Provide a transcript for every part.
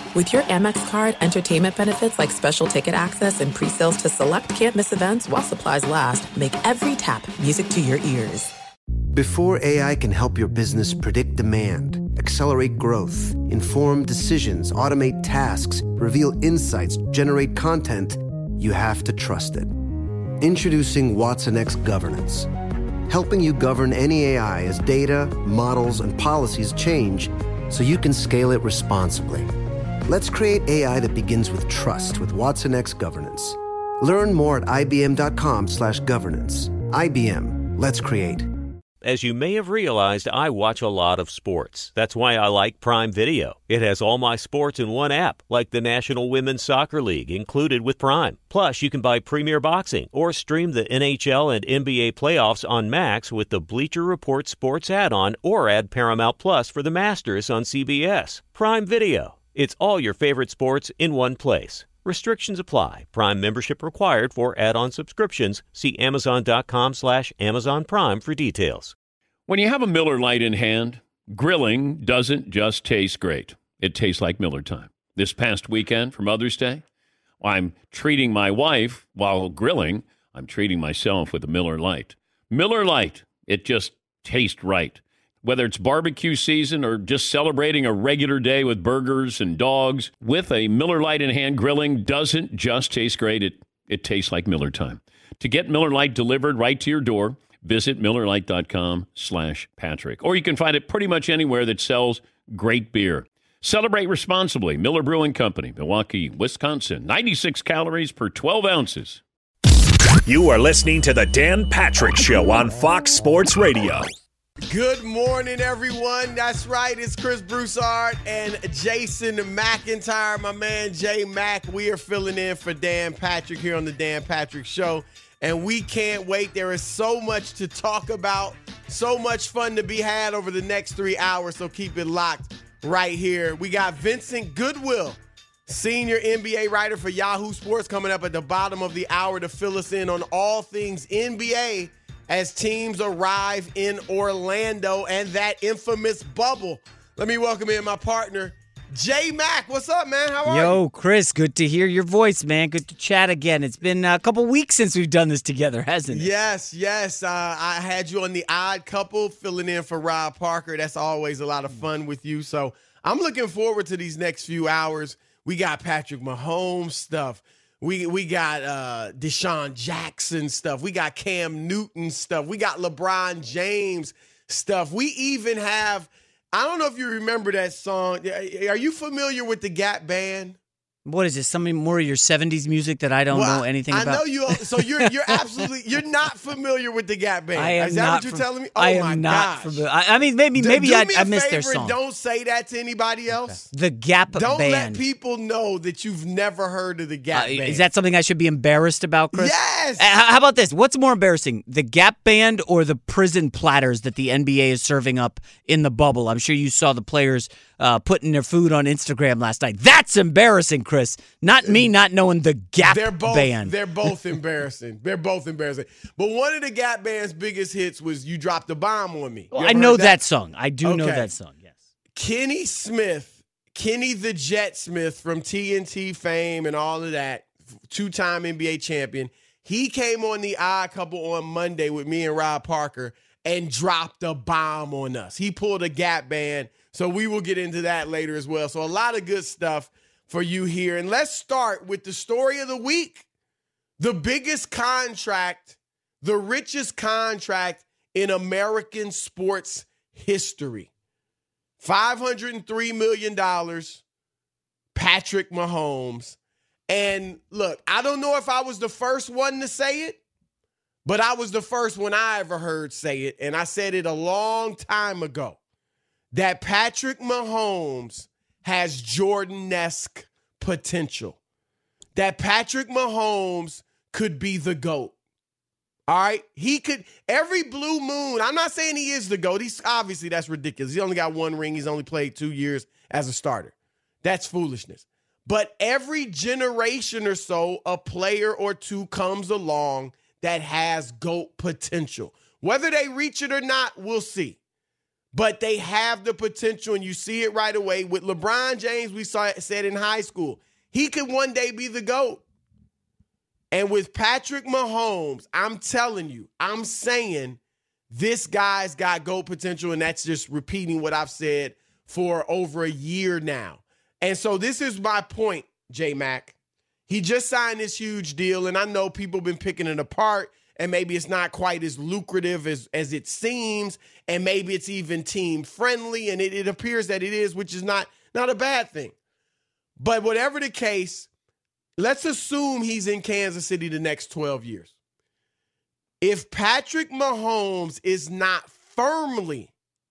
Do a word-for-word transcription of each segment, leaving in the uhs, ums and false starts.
With your Amex card, entertainment benefits like special ticket access and pre-sales to select can't-miss events while supplies last make every tap music to your ears. Before A I can help your business predict demand, accelerate growth, inform decisions, automate tasks, reveal insights, generate content, you have to trust it. Introducing Watson X Governance, helping you govern any A I as data, models, and policies change so you can scale it responsibly. Let's create A I that begins with trust with Watson X Governance. Learn more at ibm.com slash governance. I B M. Let's create. As you may have realized, I watch a lot of sports. That's why I like Prime Video. It has all my sports in one app, like the National Women's Soccer League, included with Prime. Plus, you can buy Premier Boxing or stream the N H L and N B A playoffs on Max with the Bleacher Report Sports add-on, or add Paramount Plus for the Masters on C B S. Prime Video. It's all your favorite sports in one place. Restrictions apply. Prime membership required for add-on subscriptions. See amazon.com slash Amazon Prime for details. When you have a Miller Lite in hand, grilling doesn't just taste great. It tastes like Miller time. This past weekend for Mother's Day, I'm treating my wife while grilling. I'm treating myself with a Miller Lite. Miller Lite, it just tastes right. Whether it's barbecue season or just celebrating a regular day with burgers and dogs, with a Miller Lite in hand, grilling doesn't just taste great. It, it tastes like Miller time. To get Miller Lite delivered right to your door, visit MillerLite.com slash Patrick. Or you can find it pretty much anywhere that sells great beer. Celebrate responsibly. Miller Brewing Company, Milwaukee, Wisconsin. ninety-six calories per twelve ounces. You are listening to The Dan Patrick Show on Fox Sports Radio. Good morning, everyone. That's right. It's Chris Broussard and Jason McIntyre, my man J Mac. We are filling in for Dan Patrick here on the Dan Patrick Show, and we can't wait. There is so much to talk about, so much fun to be had over the next three hours, so keep it locked right here. We got Vincent Goodwill, senior N B A writer for Yahoo Sports, coming up at the bottom of the hour to fill us in on all things N B A as teams arrive in Orlando and that infamous bubble. Let me welcome in my partner, J Mac. What's up, man? How are you? Yo, Chris, good to hear your voice, man. Good to chat again. It's been a couple weeks since we've done this together, hasn't it? Yes, yes. Uh, I had you on The Odd Couple, filling in for Rob Parker. That's always a lot of fun with you. So I'm looking forward to these next few hours. We got Patrick Mahomes stuff. We we got uh, Deshaun Jackson stuff. We got Cam Newton stuff. We got LeBron James stuff. We even have, I don't know if you remember that song. Are you familiar with the Gap Band? What is this? Something more of your seventies music that I don't well, know anything I about? I know you. So you're you're absolutely you're not familiar with the Gap Band. I am is that not what you're fam- telling me? Oh I am my not gosh. familiar. I, I mean, maybe do, maybe do I, me I a missed favor, their song. Don't say that to anybody else. The Gap don't Band. Don't let people know that you've never heard of the Gap uh, Band. Is that something I should be embarrassed about, Chris? Yes. Uh, how about this? What's more embarrassing, the Gap Band or the prison platters that the N B A is serving up in the bubble? I'm sure you saw the players uh, putting their food on Instagram last night. That's embarrassing, Chris. Not me not knowing the Gap they're both, Band. They're both embarrassing. They're both embarrassing. But one of the Gap Band's biggest hits was "You Dropped the Bomb on Me." Well, I know that? that song. I do okay. know that song, yes. Kenny Smith, Kenny the Jet Smith from T N T fame and all of that, two-time N B A champion, he came on The Odd Couple on Monday with me and Rob Parker and dropped a bomb on us. He pulled a Gap Band, so we will get into that later as well. So a lot of good stuff for you here. And let's start with the story of the week. The biggest contract, the richest contract in American sports history. five hundred three million dollars, Patrick Mahomes. And look, I don't know if I was the first one to say it, but I was the first one I ever heard say it. And I said it a long time ago, that Patrick Mahomes has Jordan-esque potential. That Patrick Mahomes could be the GOAT. All right? He could, every blue moon, I'm not saying he is the GOAT. He's obviously, that's ridiculous. He only got one ring. He's only played two years as a starter. That's foolishness. But every generation or so, a player or two comes along that has GOAT potential. Whether they reach it or not, we'll see. but they have the potential, and you see it right away. With LeBron James, we saw it said in high school, he could one day be the GOAT. And with Patrick Mahomes, I'm telling you, I'm saying this guy's got GOAT potential, and that's just repeating what I've said for over a year now. And so this is my point, J-Mac. He just signed this huge deal, and I know people have been picking it apart, and maybe it's not quite as lucrative as, as it seems, and maybe it's even team-friendly, and it, it appears that it is, which is not, not a bad thing. But whatever the case, let's assume he's in Kansas City the next twelve years. If Patrick Mahomes is not firmly,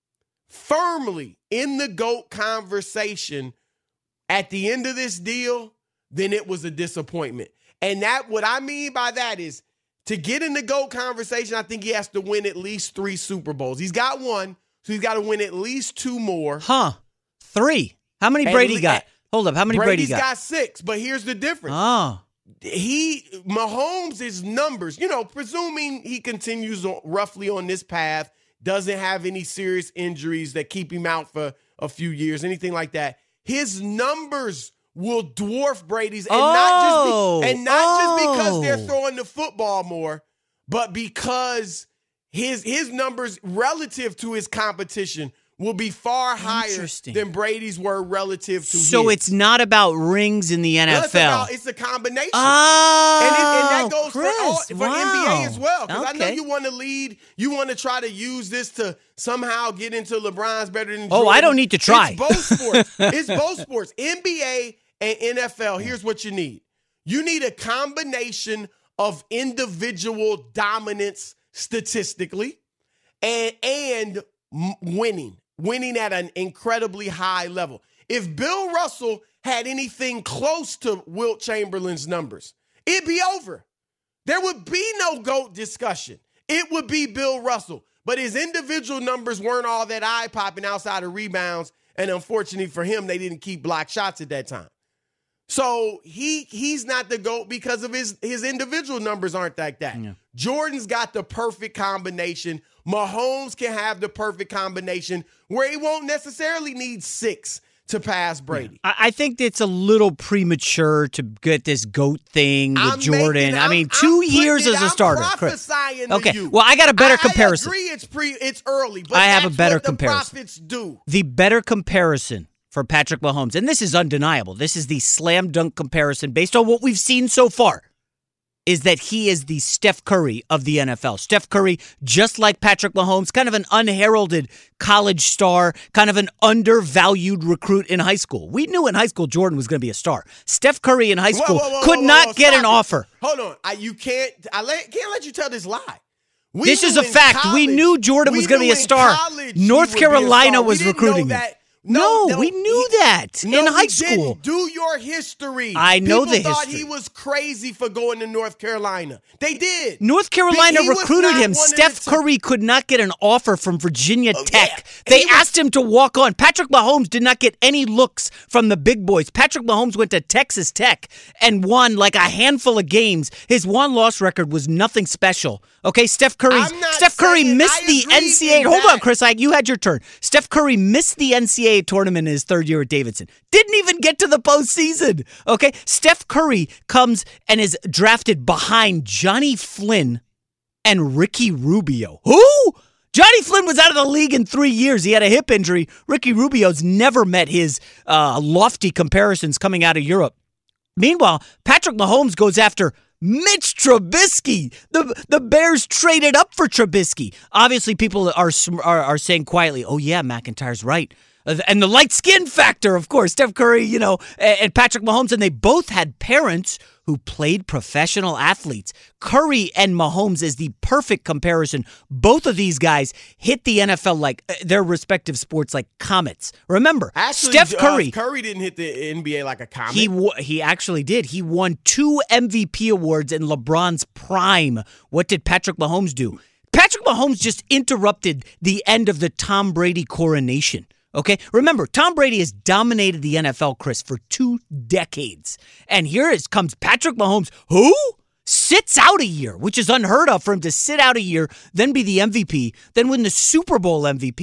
firmly in the GOAT conversation at the end of this deal, then it was a disappointment. And that, what I mean by that is, to get in the GOAT conversation, I think he has to win at least three Super Bowls. He's got one, so he's got to win at least two more. Huh. Three. How many Brady and, got? Hold up. How many Brady's Brady got? got six, but here's the difference. Oh. He, Mahomes' numbers, you know, presuming he continues on, roughly on this path, doesn't have any serious injuries that keep him out for a few years, anything like that, his numbers will dwarf Brady's, and oh. not just be, and not oh. just because they're throwing the football more, but because his his numbers relative to his competition will be far higher than Brady's were relative to his. So it's not about rings in the N F L. No, it's, about, it's a combination. Oh, and, it, and that goes Chris, for, all, for wow. N B A as well. Because okay. I know you want to lead. You want to try to use this to somehow get into LeBron's better than Oh, Jordan. I don't need to try. It's both sports. It's both sports. N B A and N F L, here's what you need. You need a combination of individual dominance statistically and, and winning. Winning at an incredibly high level. If Bill Russell had anything close to Wilt Chamberlain's numbers, it'd be over. There would be no GOAT discussion. It would be Bill Russell. But his individual numbers weren't all that eye-popping outside of rebounds, and unfortunately for him, they didn't keep block shots at that time. So he he's not the GOAT because of his, his individual numbers aren't like that. Yeah. Jordan's got the perfect combination. Mahomes can have the perfect combination where he won't necessarily need six to pass Brady. Yeah. I think it's a little premature to get this GOAT thing with I'm Jordan. Making, I mean, I'm, two I'm years it, as a I'm starter. Prophesying okay, to you. well, I got a better I, comparison. I agree it's, pre, it's early, but I have that's a better what comparison. The prophets do. The better comparison for Patrick Mahomes, and this is undeniable, this is the slam dunk comparison based on what we've seen so far, is that he is the Steph Curry of the N F L. Steph Curry, just like Patrick Mahomes, kind of an unheralded college star, kind of an undervalued recruit in high school. We knew in high school Jordan was going to be a star. Steph Curry in high school whoa, whoa, whoa, could whoa, not whoa, get an it. offer. Hold on. I, you can't I let, can't let you tell this lie. We this is a in fact. College, we knew Jordan was going to be a star. North Carolina was recruiting him. That. No, No, no, we knew he, that no, in high he school. Didn't. Do your history. I know People the thought history. he was crazy for going to North Carolina. They did. North Carolina he recruited him. Steph Curry could not get an offer from Virginia oh, Tech. Yeah. They was, asked him to walk on. Patrick Mahomes did not get any looks from the big boys. Patrick Mahomes went to Texas Tech and won like a handful of games. His one-loss record was nothing special. Okay, Steph Curry. Steph Curry missed the N C double A. Hold on, Chris. I, you had your turn. Steph Curry missed the N C double A tournament in his third year at Davidson. Didn't even get to the postseason. Okay, Steph Curry comes and is drafted behind Johnny Flynn and Ricky Rubio. Who? Johnny Flynn was out of the league in three years. He had a hip injury. Ricky Rubio's never met his uh, lofty comparisons coming out of Europe. Meanwhile, Patrick Mahomes goes after Mitch Trubisky. The the Bears traded up for Trubisky. Obviously, people are are, are saying quietly, oh, yeah, McIntyre's right. And the light skin factor, of course. Steph Curry, you know, and Patrick Mahomes, and they both had parents who played professional athletes. Curry and Mahomes is the perfect comparison. Both of these guys hit the N F L like their respective sports like comets. Remember, actually, Steph Curry. Uh, Curry didn't hit the N B A like a comet. He he actually did. He won two M V P awards in LeBron's prime. What did Patrick Mahomes do? Patrick Mahomes just interrupted the end of the Tom Brady coronation. Okay, remember, Tom Brady has dominated the N F L, Chris, for two decades. And here is, comes Patrick Mahomes, who sits out a year, which is unheard of for him to sit out a year, then be the M V P, then win the Super Bowl M V P.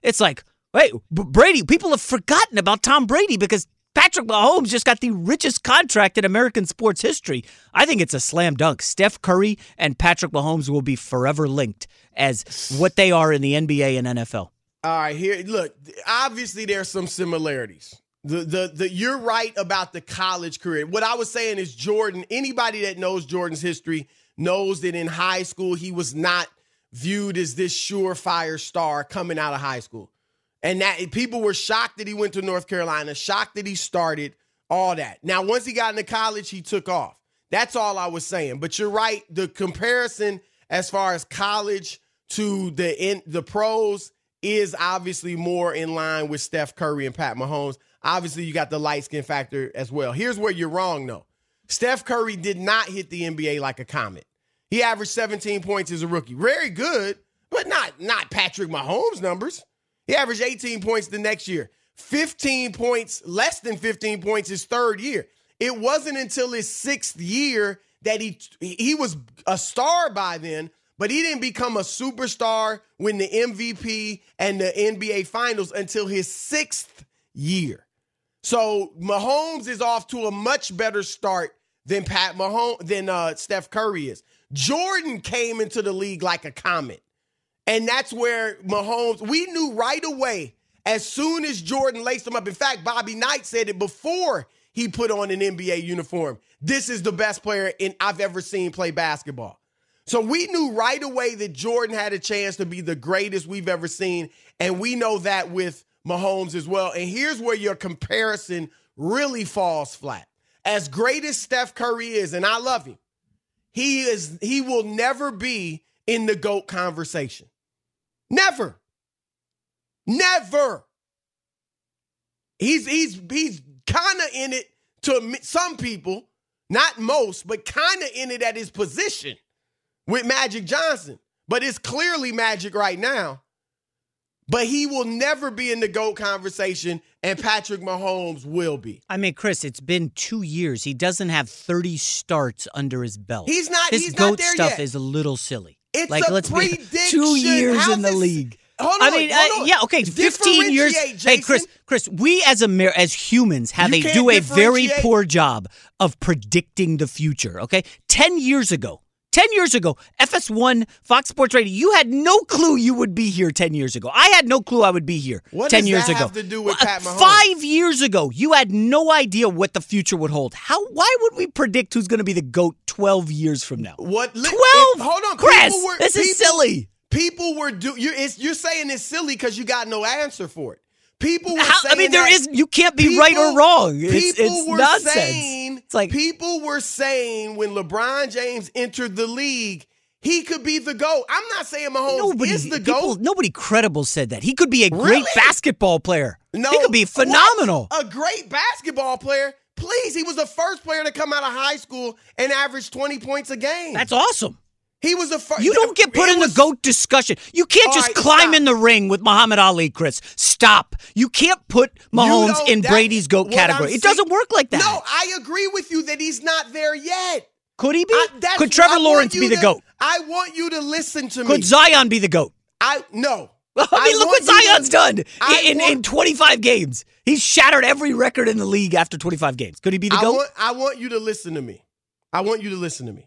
It's like, wait, B- Brady, people have forgotten about Tom Brady because Patrick Mahomes just got the richest contract in American sports history. I think it's a slam dunk. Steph Curry and Patrick Mahomes will be forever linked as what they are in the N B A and N F L. All right, here, look, obviously there's some similarities. The, the, the, you're right about the college career. What I was saying is Jordan, anybody that knows Jordan's history knows that in high school he was not viewed as this surefire star coming out of high school. And that people were shocked that he went to North Carolina, shocked that he started, all that. Now, once he got into college, he took off. That's all I was saying. But you're right. The comparison as far as college to the in, the pros is obviously more in line with Steph Curry and Pat Mahomes. Obviously, you got the light skin factor as well. Here's where you're wrong, though. Steph Curry did not hit the N B A like a comet. He averaged seventeen points as a rookie. Very good, but not, not Patrick Mahomes numbers. He averaged eighteen points the next year. fifteen points, less than fifteen points his third year. It wasn't until his sixth year that he he was a star by then, but he didn't become a superstar, win the M V P and the N B A Finals until his sixth year. So Mahomes is off to a much better start than Pat Mahomes, than uh, Steph Curry is. Jordan came into the league like a comet. And that's where Mahomes, we knew right away, as soon as Jordan laced him up. In fact, Bobby Knight said it before he put on an N B A uniform. This is the best player in, I've ever seen play basketball. So we knew right away that Jordan had a chance to be the greatest we've ever seen. And we know that with Mahomes as well. And here's where your comparison really falls flat. As great as Steph Curry is, and I love him, he is he will never be in the GOAT conversation. Never. Never. He's he's he's kind of in it to some people, not most, but kind of in it at his position with Magic Johnson. But it's clearly Magic right now. But he will never be in the GOAT conversation, and Patrick Mahomes will be. I mean, Chris, it's been two years. He doesn't have thirty starts under his belt. He's not. This he's GOAT not there stuff yet. is a little silly. It's like, a let's prediction. Be two years How's in the this, league. Hold on. I mean, hold uh, on. yeah, okay, fifteen years. Jason. Hey, Chris, Chris, we as Amer- as humans have You a can't do a very differentiate. poor job of predicting the future. Okay, ten years ago. Ten years ago, F S one, Fox Sports Radio, you had no clue you would be here ten years ago. I had no clue I would be here What ten does years that ago. have to do with Uh, Pat Mahomes? Five years ago, you had no idea what the future would hold. How? Why would we predict who's going to be the GOAT twelve years from now? What? li- twelve? if- hold on, Chris, people were, this is people- silly. People were do. You're, it's, you're saying it's silly because you got no answer for it. People were How, saying I mean, there that is. You can't be people- right or wrong. It's, people it's were nonsense. saying. It's like people were saying when LeBron James entered the league, he could be the GOAT. I'm not saying Mahomes nobody, is the people, GOAT. nobody credible said that. He could be a great Really? basketball player. No, he could be phenomenal. What? A great basketball player. Please, he was the first player to come out of high school and average twenty points a game. That's awesome. He was the first. You don't get put in was, the GOAT discussion. You can't All just right, climb stop. in the ring with Muhammad Ali, Chris. Stop. You can't put Mahomes don't- in that- Brady's GOAT what category. I'm It doesn't saying- work like that. No, I agree with you that he's not there yet. Could he be? I, that's- Could Trevor I want Lawrence you be the to- GOAT? I want you to listen to me. Could Zion be the GOAT? I no. I mean, look want what you to- Zion's done I in, want- in twenty-five games. He's shattered every record in the league after twenty-five games. Could he be the I GOAT? want, I want you to listen to me. I want you to listen to me.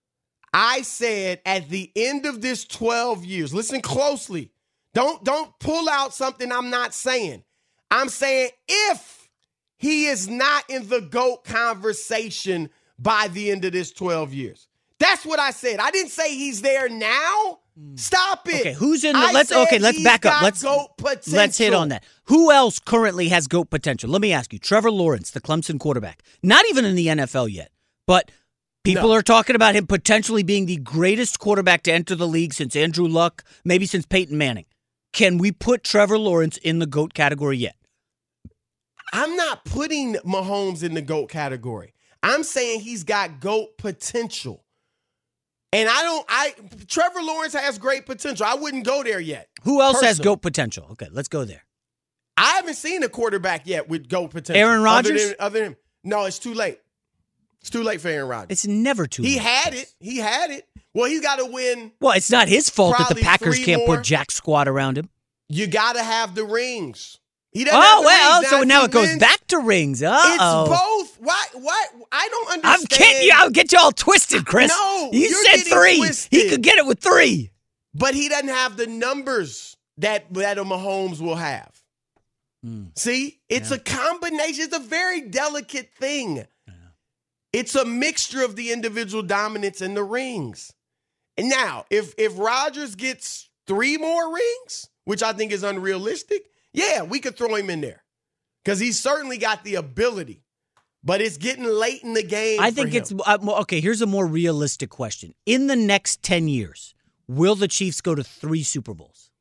I said at the end of this twelve years, listen closely. Don't, don't pull out something I'm not saying. I'm saying if he is not in the GOAT conversation by the end of this twelve years. That's what I said. I didn't say he's there now. Stop it. Okay, who's in the I let's said okay, let's he's back up. got Let's GOAT potential. let's hit on that. Who else currently has GOAT potential? Let me ask you. Trevor Lawrence, the Clemson quarterback. Not even in the N F L yet, but people No. are talking about him potentially being the greatest quarterback to enter the league since Andrew Luck, maybe since Peyton Manning. Can we put Trevor Lawrence in the GOAT category yet? I'm not putting Mahomes in the GOAT category. I'm saying he's got GOAT potential. And I don't, I, Trevor Lawrence has great potential. I wouldn't go there yet. Who else has Personally. GOAT potential? Okay, let's go there. I haven't seen a quarterback yet with GOAT potential. Aaron Rodgers? Other than, other than, no, it's too late. It's too late for Aaron Rodgers. It's never too He late. had it. He had it. Well, he's got to win. Well, it's not his fault that the Probably Packers three can't more. put jack squat around him. You got to have the rings. He doesn't Oh, have the well, rings. so now he it goes wins. back to rings. Uh-oh. It's both. Why? Why? I don't understand. I'm kidding you. I'll get you all twisted, Chris. No, you you're said getting three. twisted. He could get it with three. But he doesn't have the numbers that, that a Mahomes will have. Mm. See? It's Yeah. a combination. It's a very delicate thing. Yeah. It's a mixture of the individual dominance and the rings. And now, if if Rodgers gets three more rings, which I think is unrealistic, yeah, we could throw him in there. Because he's certainly got the ability. But it's getting late in the game. I think for it's him. uh, okay. Here's a more realistic question: in the next ten years, will the Chiefs go to three Super Bowls?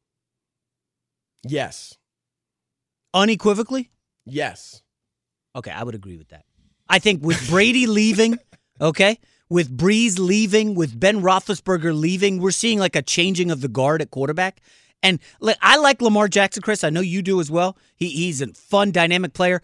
Yes. Unequivocally? Yes. Okay, I would agree with that. I think with Brady leaving, okay, with Breeze leaving, with Ben Roethlisberger leaving, we're seeing like a changing of the guard at quarterback. And like, I like Lamar Jackson, Chris. I know you do as well. He, he's a fun, dynamic player.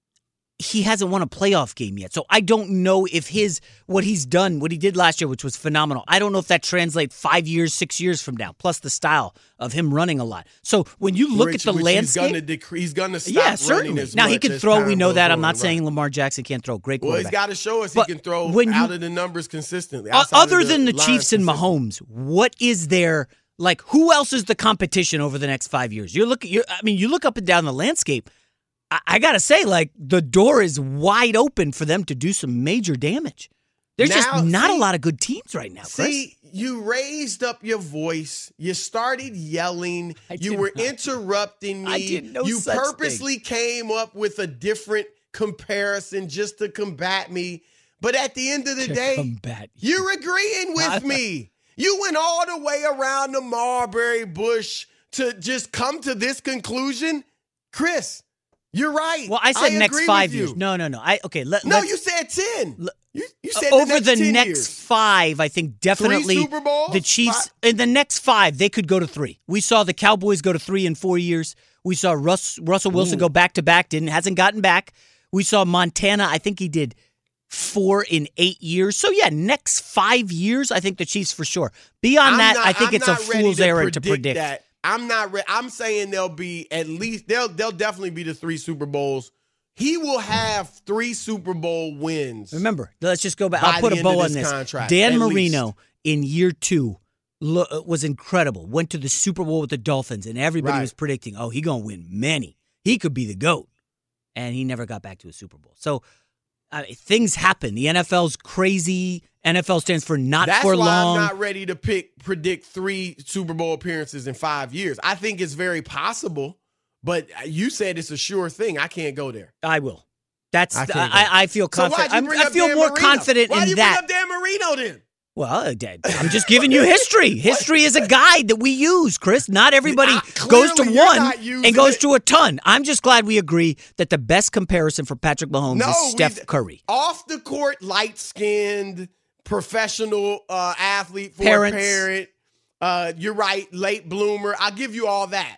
He hasn't won a playoff game yet. So I don't know if his what he's done, what he did last year, which was phenomenal, I don't know if that translates five years, six years from now, plus the style of him running a lot. So when you look Which, at the which landscape. He's going to decre- he's going to stop yeah, running certainly. as Now, he much can as throw. time We know goes that. I'm on, not right. saying Lamar Jackson can't throw. Great Well, quarterback. he's got to show us But he can throw when you- out of the numbers consistently. Uh, outside of other than the lines Chiefs and consistently. Mahomes, what is there? Like, who else is the competition over the next five years? You're looking. You're, I mean, you look up and down the landscape. I, I gotta say, like, the door is wide open for them to do some major damage. There's Now, just not see- a lot of good teams right now, Chris. See, you raised up your voice. You started yelling. I You did were not. interrupting me. I did no you such purposely came up with a different comparison just to combat me. But at the end of the To day, combat you. you're agreeing with I- me. You went all the way around the Marbury Bush to just come to this conclusion. Chris, you're right. Well, I said next agree five with years. you. No, no, no. I okay. Let, No, let's- you said ten. You, you Uh, said over the next, the ten next years. five, I think definitely Super Bowls? the Chiefs Five? in the next five they could go to three. We saw the Cowboys go to three in four years. We saw Russ, Russell Wilson Ooh. go back to back, didn't hasn't gotten back. We saw Montana. I think he did four in eight years. So yeah, next five years, I think the Chiefs for sure. Beyond I'm that, not- I think I'm it's a not ready fool's to errand to predict. that. I'm not. Re- I'm saying they'll be at least. They'll. They'll definitely be the three Super Bowls. He will have three Super Bowl wins. Remember, let's just go back. By I'll put the a end bow of on this this. contract, Dan at Marino least. in year two lo- was incredible. Went to the Super Bowl with the Dolphins, and everybody Right. was predicting, oh, he going to win many. He could be the GOAT. And he never got back to a Super Bowl. So uh, things happen. The N F L's crazy. N F L stands for not That's for why long. I'm not ready to pick predict three Super Bowl appearances in five years. I think it's very possible, but you said it's a sure thing. I can't go there. I will. That's I I, can't go. I, I feel So why'd confident. you I'm- bring I up feel Dan more Marino? confident Why in you that. bring up Dan Marino then? Well, uh, Dad, I'm just giving you history. History is a guide that we use, Chris. Not everybody I- goes to clearly you're one not using and goes it. to a ton. I'm just glad we agree that the best comparison for Patrick Mahomes No, is we- Steph Curry. Off the court, light skinned, professional uh, athlete for Parents. a parent. Uh, you're right, late bloomer. I'll give you all that.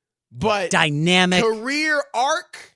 But Dynamic. career arc,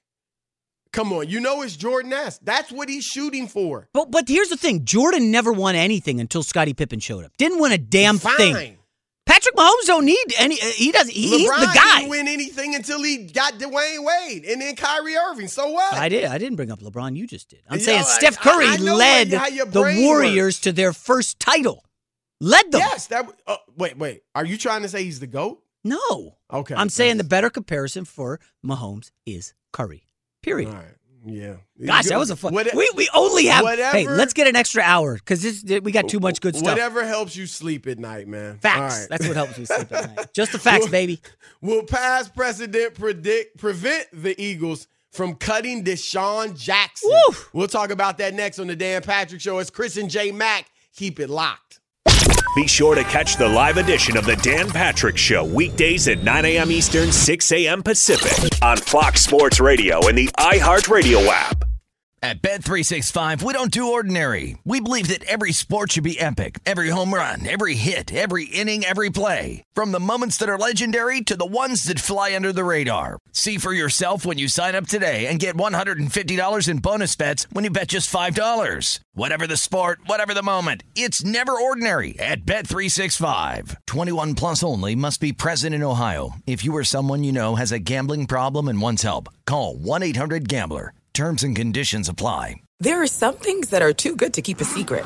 come on, you know it's Jordan-esque. That's what he's shooting for. But but here's the thing: Jordan never won anything until Scottie Pippen showed up. Didn't win a damn Fine. thing. Patrick Mahomes don't need any. He doesn't. He, he's LeBron the guy. didn't win anything until he got Dwayne Wade and then Kyrie Irving. So what? I did. I didn't bring up LeBron. You just did. I'm You saying know, Steph I- Curry I know led how your the brain Warriors works. to their first title. Led them. Yes, that. Uh, wait, wait. Are you trying to say he's the GOAT? No. Okay. I'm saying the that's- better comparison for Mahomes is Curry. Period. All right. Yeah. Gosh, that was a fun. What- we we only have. whatever- hey, let's get an extra hour because this we got too much good stuff. Whatever helps you sleep at night, man. Facts. All right. That's what helps me sleep at night. Just the facts, Will- baby. Will past precedent predict prevent the Eagles from cutting Deshaun Jackson? Woo! We'll talk about that next on the Dan Patrick Show. It's Chris and J Mack. Keep it locked. Be sure to catch the live edition of the Dan Patrick Show weekdays at nine a.m. Eastern, six a.m. Pacific on Fox Sports Radio and the iHeartRadio app. At Bet three sixty-five, we don't do ordinary. We believe that every sport should be epic. Every home run, every hit, every inning, every play. From the moments that are legendary to the ones that fly under the radar. See for yourself when you sign up today and get one hundred fifty dollars in bonus bets when you bet just five dollars. Whatever the sport, whatever the moment, it's never ordinary at Bet three sixty-five. twenty-one plus only. Must be present in Ohio. If you or someone you know has a gambling problem and wants help, call one eight hundred gambler. Terms and conditions apply. There are some things that are too good to keep a secret.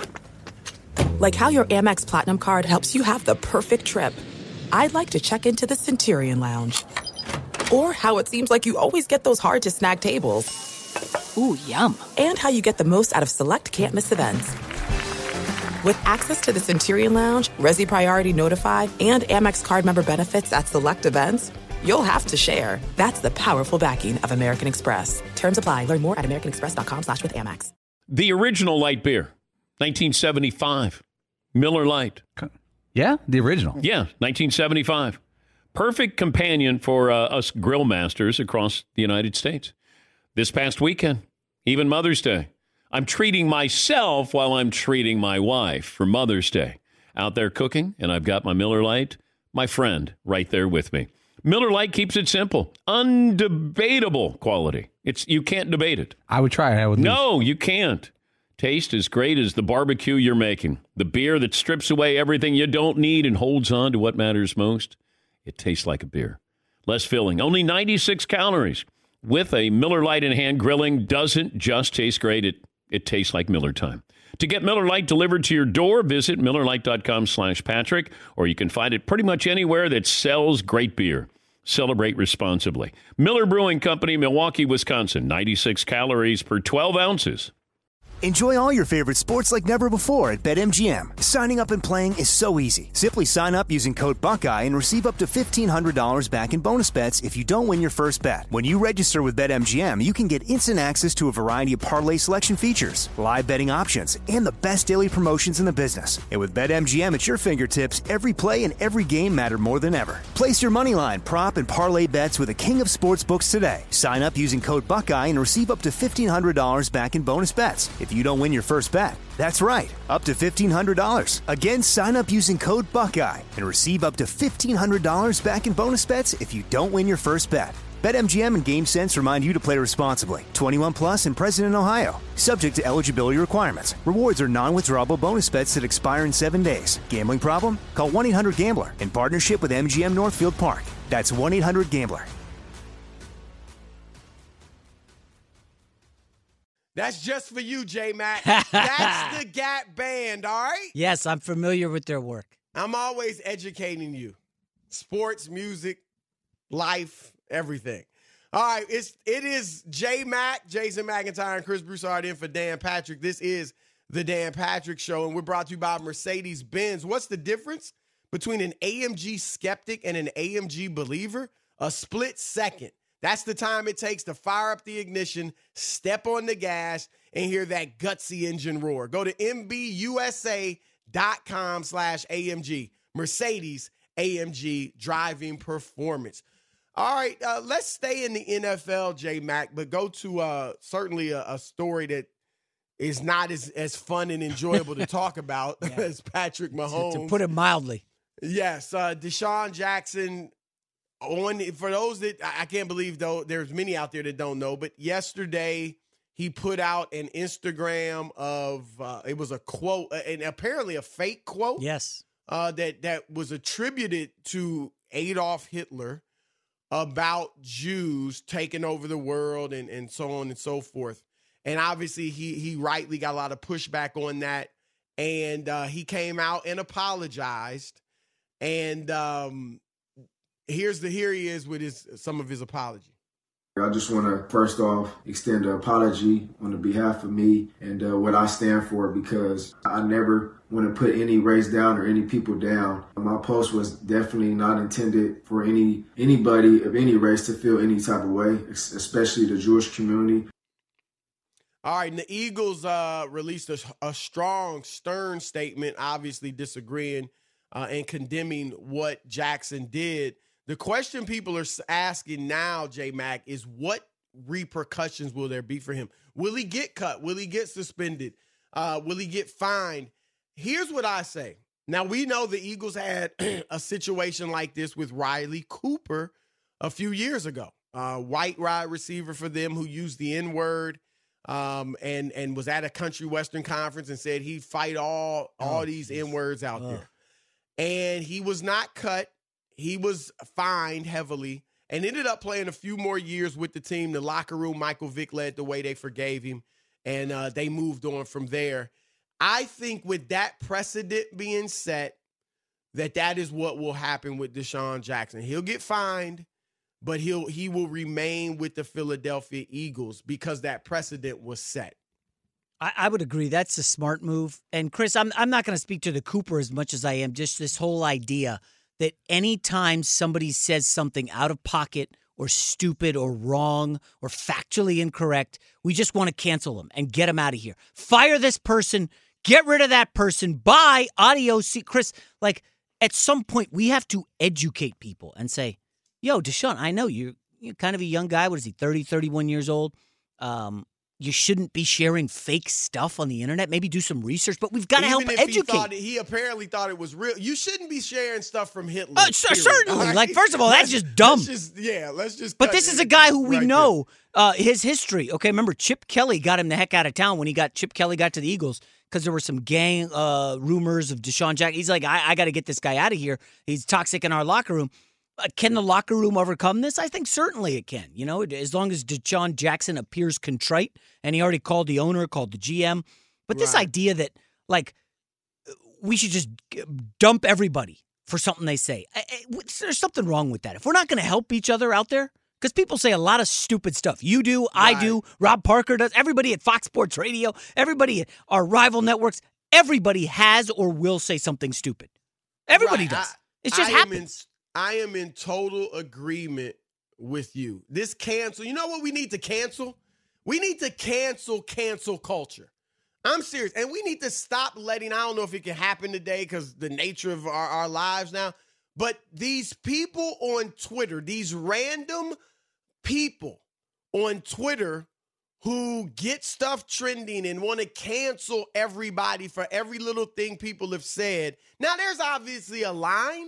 Like how your Amex Platinum card helps you have the perfect trip. I'd like to check into the Centurion Lounge. Or how it seems like you always get those hard-to-snag tables. Ooh, yum. And how you get the most out of select can't-miss events. With access to the Centurion Lounge, Resi Priority Notify, and Amex card member benefits at select events, you'll have to share. That's the powerful backing of American Express. Terms apply. Learn more at americanexpress.com slash with Amex. The original light beer, nineteen seventy-five. Miller Lite. Yeah, the original. Yeah, nineteen seventy-five. Perfect companion for uh, us grill masters across the United States. This past weekend, even Mother's Day, I'm treating myself while I'm treating my wife for Mother's Day. Out there cooking, and I've got my Miller Lite, my friend, right there with me. Miller Lite keeps it simple. Undebatable quality. It's you can't debate it. I would try it. I would lose. No, you can't. Taste as great as the barbecue you're making. The beer that strips away everything you don't need and holds on to what matters most. It tastes like a beer. Less filling. Only ninety-six calories. With a Miller Lite in hand, grilling doesn't just taste great. It, it tastes like Miller time. To get Miller Lite delivered to your door, visit MillerLite.com slash Patrick, or you can find it pretty much anywhere that sells great beer. Celebrate responsibly. Miller Brewing Company, Milwaukee, Wisconsin. ninety-six calories per twelve ounces. Enjoy all your favorite sports like never before at BetMGM. Signing up and playing is so easy. Simply sign up using code Buckeye and receive up to fifteen hundred dollars back in bonus bets if you don't win your first bet. When you register with BetMGM, you can get instant access to a variety of parlay selection features, live betting options, and the best daily promotions in the business. And with BetMGM at your fingertips, every play and every game matter more than ever. Place your moneyline, prop, and parlay bets with the king of sportsbooks today. Sign up using code Buckeye and receive up to fifteen hundred dollars back in bonus bets if you don't win your first bet. That's right, up to fifteen hundred dollars. Again, sign up using code Buckeye and receive up to fifteen hundred dollars back in bonus bets if you don't win your first bet. BetMGM and GameSense remind you to play responsibly. twenty-one plus and present in Ohio. Subject to eligibility requirements. Rewards are non-withdrawable bonus bets that expire in seven days. Gambling problem? Call one eight hundred gambler in partnership with M G M Northfield Park. That's one eight hundred gambler. That's just for you, J-Mac. That's the Gap Band, all right? Yes, I'm familiar with their work. I'm always educating you. Sports, music, life, everything. All right, it's, it is J-Mac, Jason McIntyre, and Chris Broussard in for Dan Patrick. This is the Dan Patrick Show, and we're brought to you by Mercedes-Benz. What's the difference between an A M G skeptic and an A M G believer? A split second. That's the time it takes to fire up the ignition, step on the gas, and hear that gutsy engine roar. Go to M B U S A dot com slash A M G. Mercedes A M G driving performance. All right, uh, let's stay in the N F L, J-Mac, but go to uh, certainly a, a story that is not as, as fun and enjoyable to talk about yeah. as Patrick Mahomes. To, to put it mildly. Yes, uh, Deshaun Jackson. On, for those that I can't believe, though, there's many out there that don't know, but yesterday he put out an Instagram of uh, it was a quote, and apparently a fake quote. Yes, uh, that that was attributed to Adolf Hitler about Jews taking over the world and and so on and so forth. And obviously, he he rightly got a lot of pushback on that, and uh, he came out and apologized, and. Um, Here's the here he is with his some of his apology. I just want to first off extend an apology on the behalf of me and uh, what I stand for, because I never want to put any race down or any people down. My post was definitely not intended for any anybody of any race to feel any type of way, especially the Jewish community. All right, and the Eagles uh, released a, a strong, stern statement, obviously disagreeing uh, and condemning what Jackson did. The question people are asking now, J-Mac, is what repercussions will there be for him? Will he get cut? Will he get suspended? Uh, will he get fined? Here's what I say. Now, we know the Eagles had a situation like this with Riley Cooper a few years ago. Uh, white wide receiver for them who used the N-word um, and, and was at a country western conference and said he'd fight all, all oh, these geez. N-words out oh. there. And he was not cut. He was fined heavily and ended up playing a few more years with the team. The locker room, Michael Vick led the way. They forgave him, and uh, they moved on from there. I think with that precedent being set, that that is what will happen with Deshaun Jackson. He'll get fined, but he'll he will remain with the Philadelphia Eagles because that precedent was set. I, I would agree. That's a smart move. And Chris, I'm I'm not going to speak to the Cooper as much as I am just this whole idea that anytime somebody says something out of pocket or stupid or wrong or factually incorrect, we just want to cancel them and get them out of here. Fire this person. Get rid of that person. Bye. Adios. Chris, like, at some point, we have to educate people and say, yo, Deshaun, I know you're, you're kind of a young guy. What is he, thirty, thirty-one years old? Um, you shouldn't be sharing fake stuff on the internet. Maybe do some research, but we've got to help if educate. He, thought it, he apparently thought it was real. You shouldn't be sharing stuff from Hitler. Uh, certainly. Right? Like, first of all, that's just dumb. Let's just, yeah, let's just. But this is a guy who we right know uh, his history. Okay, remember Chip Kelly got him the heck out of town when he got Chip Kelly got to the Eagles because there were some gang uh, rumors of Deshaun Jackson. He's like, I, I got to get this guy out of here. He's toxic in our locker room. Uh, can the locker room overcome this? I think certainly it can. You know, as long as Deshaun Jackson appears contrite, and he already called the owner, called the G M. But this right. idea that, like, we should just dump everybody for something they say, I, I, there's something wrong with that. If we're not going to help each other out there, because people say a lot of stupid stuff. You do, right. I do, Rob Parker does, everybody at Fox Sports Radio, everybody at our rival networks, everybody has or will say something stupid. Everybody right. does. I, it's just I happens. I am in total agreement with you. This cancel, you know what we need to cancel? We need to cancel cancel culture. I'm serious. And we need to stop letting, I don't know if it can happen today because the nature of our, our lives now, but these people on Twitter, these random people on Twitter who get stuff trending and want to cancel everybody for every little thing people have said. Now, there's obviously a line.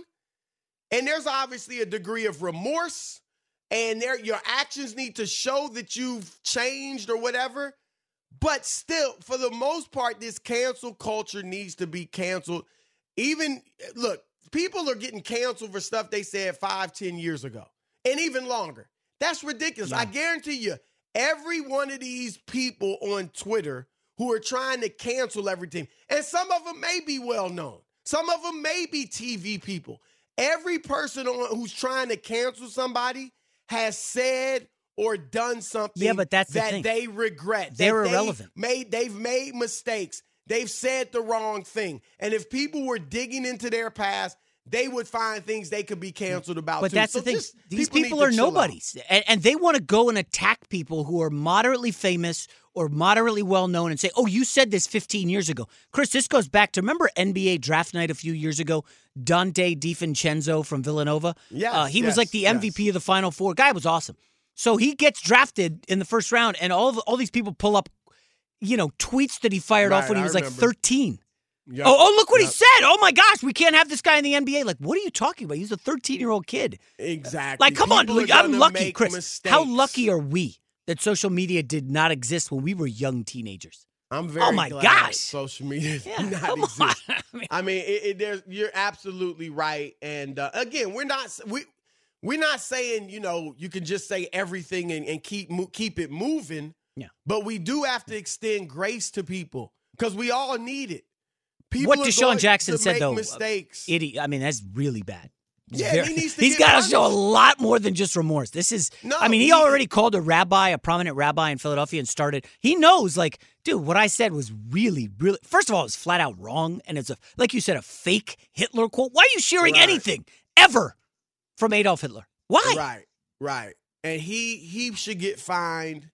And there's obviously a degree of remorse, and there your actions need to show that you've changed or whatever. But still, for the most part, this cancel culture needs to be canceled. Even, look, people are getting canceled for stuff they said five, ten years ago, and even longer. That's ridiculous. Yeah. I guarantee you, every one of these people on Twitter who are trying to cancel everything, and some of them may be well-known. Some of them may be T V people. Every person on, who's trying to cancel somebody has said or done something yeah, but that's that the they regret. They're that irrelevant. They've made, they've made mistakes. They've said the wrong thing. And if people were digging into their past, they would find things they could be canceled about, but too. that's so the thing. Just, These people, people are nobodies. And, and they want to go and attack people who are moderately famous or moderately well-known and say, oh, you said this fifteen years ago. Chris, this goes back to, remember N B A draft night a few years ago? Dante DiVincenzo from Villanova? Yes, uh, He yes, was like the M V P yes. of the Final Four. Guy was awesome. So he gets drafted in the first round, and all of, all these people pull up, you know, tweets that he fired right, off when he I was remember. like thirteen. Yep. Oh, oh, look what yep. he said. Oh, my gosh, we can't have this guy in the N B A. Like, what are you talking about? He's a thirteen-year-old kid. Exactly. Like, come People on. I'm lucky, Chris. Mistakes. How lucky are we that social media did not exist when we were young teenagers? I'm very oh my glad gosh. social media yeah, did not exist. I mean, I mean it, it, there's, you're absolutely right. And uh, again, we're not we we're not saying, you know, you can just say everything and, and keep keep it moving. Yeah. But we do have to extend grace to people because we all need it. People what Deshaun Jackson said, though, mistakes. Idiot. I mean, that's really bad. Yeah, Very, he needs to he's got to show a lot more than just remorse. This is, no, I mean, he, he already called a rabbi, a prominent rabbi in Philadelphia, and started. He knows, like, dude, what I said was really, really. First of all, it's flat out wrong, and it's a, like you said, a fake Hitler quote. Why are you sharing right. anything ever from Adolf Hitler? Why? Right, right. And he he should get fined,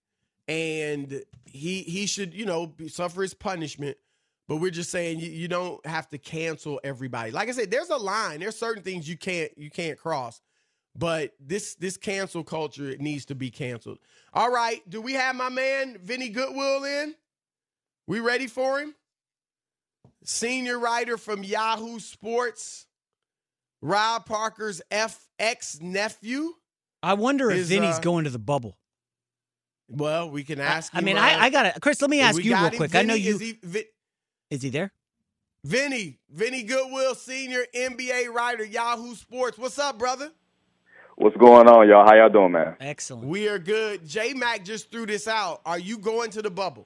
and he he should, you know, be, suffer his punishment. But we're just saying you, you don't have to cancel everybody. Like I said, there's a line. There's certain things you can't you can't cross. But this this cancel culture needs to be canceled. All right, do we have my man Vinny Goodwill in? We ready for him? Senior writer from Yahoo Sports, Rob Parker's F X nephew. I wonder if is, Vinny's uh, going to the bubble. Well, we can ask I, him. I mean, uh, I, I got to, Chris, let me ask we you got real him. quick. Vinny, I know you. Is he, Vi- is he there? Vinny, Vinny Goodwill, senior N B A writer, Yahoo Sports. What's up, brother? What's going on, y'all? How y'all doing, man? Excellent. We are good. J-Mac just threw this out. Are you going to the bubble?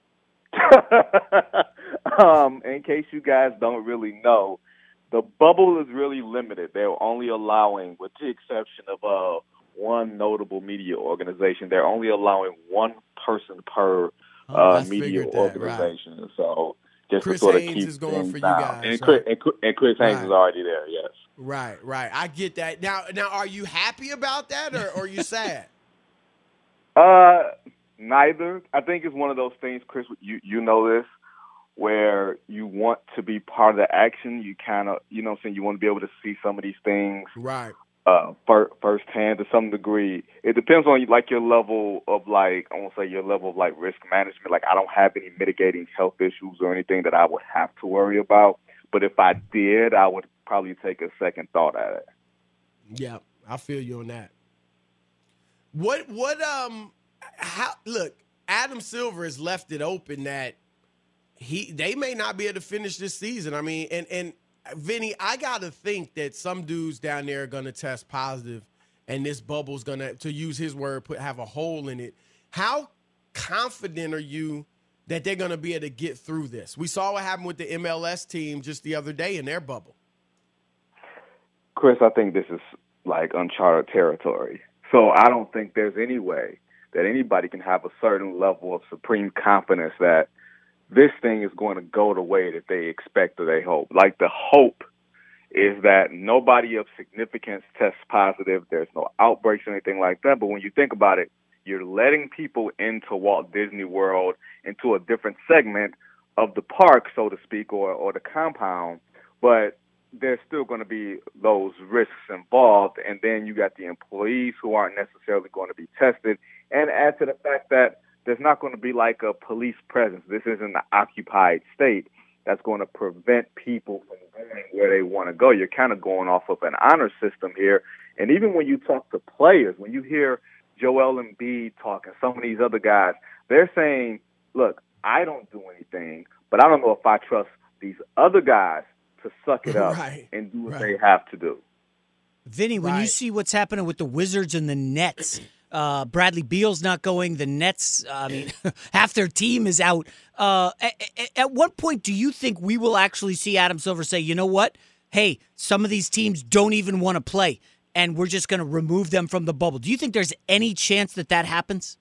um, in case you guys don't really know, the bubble is really limited. They're only allowing, with the exception of uh, one notable media organization, they're only allowing one person per Oh, uh, I media figured that, organization. right. So just Chris to sort of Haynes keep is going things for you down. guys, and, right? Chris, and, Chris- and Chris Haynes Right. is already there. Yes. Right, right. I get that. Now, now, are you happy about that, or, or are you sad? Uh, neither. I think it's one of those things, Chris. You you know this, where you want to be part of the action. You kind of, you know, what I'm saying, you want to be able to see some of these things, Right. uh, fir- firsthand to some degree. It depends on like your level of like I won't say your level of like risk management. Like I don't have any mitigating health issues or anything that I would have to worry about. But if I did, I would probably take a second thought at it. Yeah, I feel you on that. What what um how look, Adam Silver has left it open that he they may not be able to finish this season. I mean, and and Vinny, I gotta think that some dudes down there are gonna test positive and this bubble's gonna, to use his word, put have a hole in it. How confident are you that they're gonna be able to get through this? We saw what happened with the M L S team just the other day in their bubble. Chris, I think this is like uncharted territory. So I don't think there's any way that anybody can have a certain level of supreme confidence that this thing is going to go the way that they expect or they hope. Like the hope is that nobody of significance tests positive. There's no outbreaks or anything like that. But when you think about it, you're letting people into Walt Disney World, into a different segment of the park, so to speak, or, or the compound. But there's still going to be those risks involved. And then you got the employees who aren't necessarily going to be tested. And add to the fact that there's not going to be like a police presence. This isn't an occupied state that's going to prevent people from going where they want to go. You're kind of going off of an honor system here. And even when you talk to players, when you hear Joel Embiid talking, some of these other guys, they're saying, look, I don't do anything, but I don't know if I trust these other guys to suck it up Right, and do what right. they have to do. Vinny, when you Right. see what's happening with the Wizards and the Nets, uh, Bradley Beal's not going. The Nets, I mean, half their team is out. Uh, at, at what point do you think we will actually see Adam Silver say, you know what? Hey, some of these teams don't even want to play, and we're just going to remove them from the bubble. Do you think there's any chance that that happens?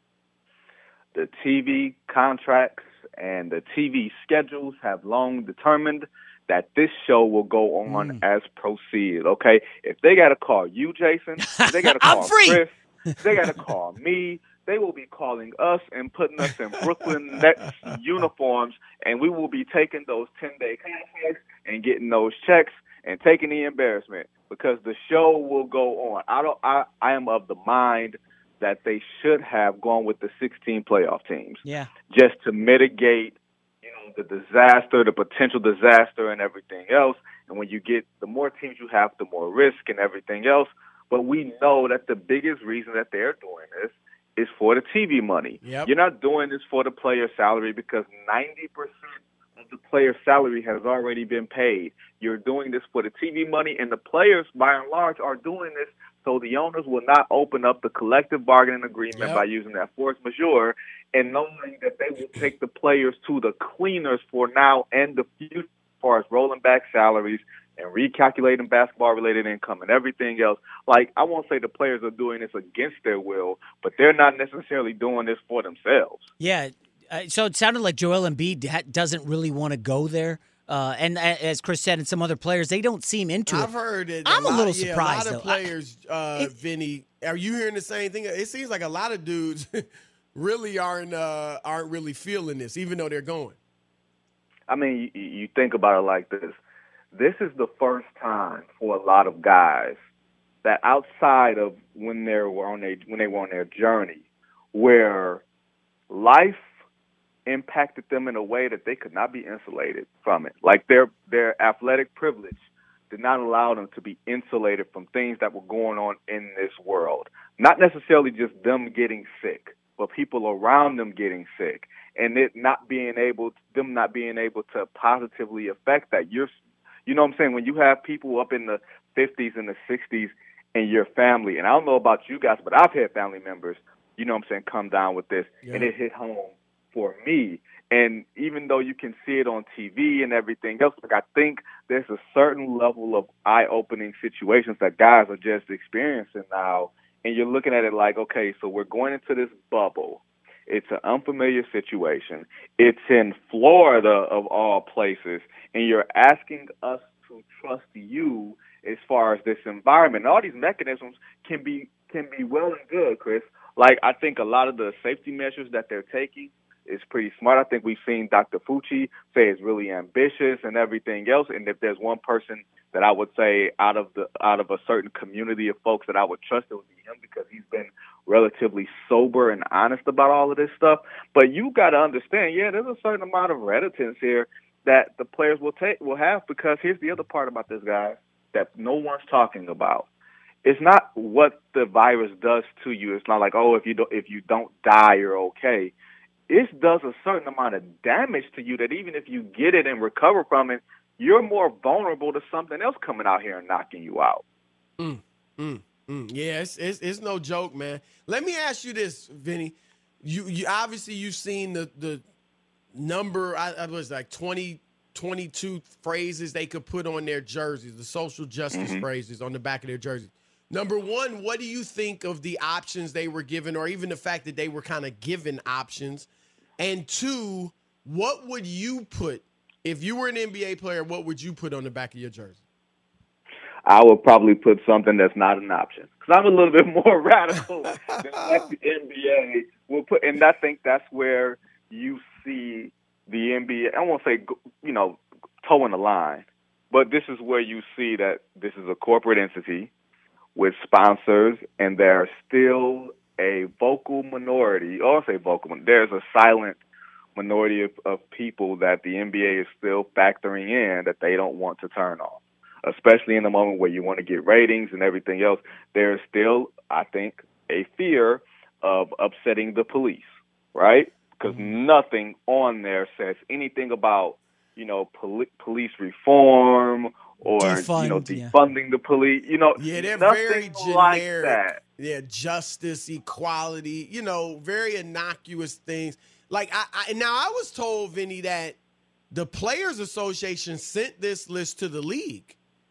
The T V contracts and the T V schedules have long determined that this show will go on Mm. as proceeded, okay? If they got to call you, Jason, if they got to I'm call free. Chris, if they got to call me, they will be calling us and putting us in Brooklyn Nets uniforms, and we will be taking those ten-day contracts and getting those checks and taking the embarrassment because the show will go on. I don't. I, I am of the mind that they should have gone with the sixteen playoff teams. Yeah. Just to mitigate, you know, the disaster, the potential disaster and everything else. And when you get, the more teams you have, the more risk and everything else. But we know that the biggest reason that they're doing this is for the T V money. Yep. You're not doing this for the player salary because ninety percent of the player salary has already been paid. You're doing this for the T V money, and the players, by and large, are doing this so the owners will not open up the collective bargaining agreement Yep. by using that force majeure and knowing that they will take the players to the cleaners for now and the future as far as rolling back salaries and recalculating basketball-related income and everything else. Like, I won't say the players are doing this against their will, but they're not necessarily doing this for themselves. Yeah. Uh, so it sounded like Joel Embiid ha- doesn't really want to go there. Uh, and uh, as Chris said, and some other players, they don't seem into I've it. heard it. I'm a lot- little yeah, surprised, A lot though. of players, uh, It- Vinny, are you hearing the same thing? It seems like a lot of dudes really aren't uh, aren't really feeling this, even though they're going. I mean, you, you think about it like this. This is the first time for a lot of guys that outside of when they were on their when they were on their journey, where life impacted them in a way that they could not be insulated from it. Like their their athletic privilege did not allow them to be insulated from things that were going on in this world. Not necessarily just them getting sick, but people around them getting sick, and it not being able, them not being able to positively affect that. You're, you know what I'm saying? When you have people up in the fifties and the sixties in your family, and I don't know about you guys, but I've had family members, you know what I'm saying, come down with this, yeah. and it hit home for me. And even though you can see it on T V and everything else, like I think there's a certain level of eye-opening situations that guys are just experiencing now. And you're looking at it like, okay, so we're going into this bubble. It's an unfamiliar situation. It's in Florida, of all places, and you're asking us to trust you as far as this environment. And all these mechanisms can be can be well and good, Chris. Like, I think a lot of the safety measures that they're taking is pretty smart. I think we've seen Doctor Fauci say it's really ambitious and everything else. And if there's one person that I would say out of the out of a certain community of folks that I would trust, it would be him, because he's been relatively sober and honest about all of this stuff. But you got to understand, yeah, there's a certain amount of reticence here that the players will take will have, because here's the other part about this, guy, that no one's talking about. It's not what the virus does to you. It's not like, oh, if you don't if you don't die, you're okay. It does a certain amount of damage to you that even if you get it and recover from it, you're more vulnerable to something else coming out here and knocking you out. Mm, mm, mm. Yeah, it's, it's it's no joke, man. Let me ask you this, Vinny. You you obviously you've seen the the number. I, I was like twenty, twenty-two phrases they could put on their jerseys, the social justice mm-hmm. phrases on the back of their jerseys. Number one, what do you think of the options they were given, or even the fact that they were kind of given options? And two, what would you put, if you were an N B A player, what would you put on the back of your jersey? I would probably put something that's not an option, because I'm a little bit more radical than what the N B A will put. And I think that's where you see the N B A, I won't say, you know, towing the line, but this is where you see that this is a corporate entity with sponsors, and there's still a vocal minority, or I'll say vocal, there's a silent minority of, of people that the N B A is still factoring in that they don't want to turn off, especially in the moment where you want to get ratings and everything else. There's still, I think, a fear of upsetting the police, right? Because mm-hmm. nothing on there says anything about, you know, poli- police reform or, Defund, you know, defunding yeah. the police, you know, yeah, they're nothing very generic. Like that. Yeah, justice, equality, you know, very innocuous things. Like, I, I now I was told, Vinny, that the Players Association sent this list to the league,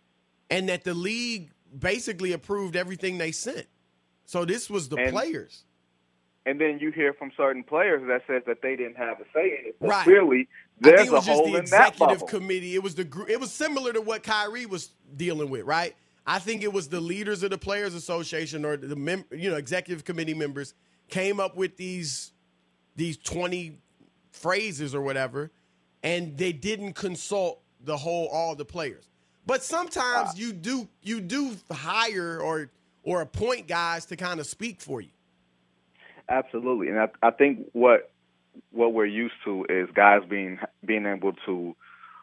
and that the league basically approved everything they sent. So this was the and, players. And then you hear from certain players that says that they didn't have a say in it. So right. Clearly, there's a hole in that bubble. I think it was just the executive committee. It was the group. It was similar to what Kyrie was dealing with, right? I think it was the leaders of the Players Association, or the mem- you know executive committee members, came up with these these twenty phrases or whatever, and they didn't consult the whole all the players. But sometimes wow. you do you do hire or or appoint guys to kind of speak for you. Absolutely, and I, I think what what we're used to is guys being being able to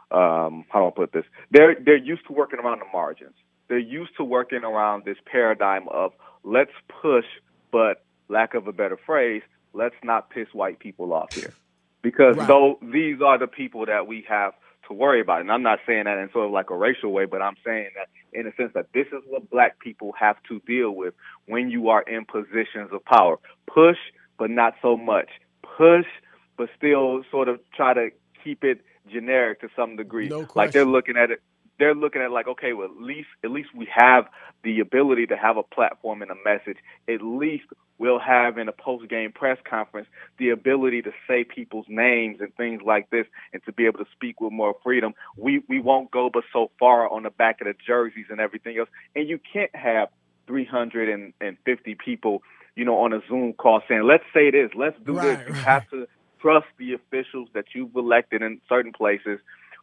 um, how do I put this? They're they're used to working around the margins. They're used to working around this paradigm of let's push, but lack of a better phrase, let's not piss white people off here, because right. though these are the people that we have to worry about. And I'm not saying that in sort of like a racial way, but I'm saying that in a sense that this is what black people have to deal with when you are in positions of power. Push, but not so much. Push, but still sort of try to keep it generic to some degree. No question. Like they're looking at it, they're looking at it like, okay, well, at least at least we have the ability to have a platform and a message. At least we'll have in a post-game press conference the ability to say people's names and things like this, and to be able to speak with more freedom. We we won't go but so far on the back of the jerseys and everything else. And you can't have three hundred fifty people, you know, on a Zoom call saying, let's say this, let's do right, this. You right. have to trust the officials that you've elected in certain places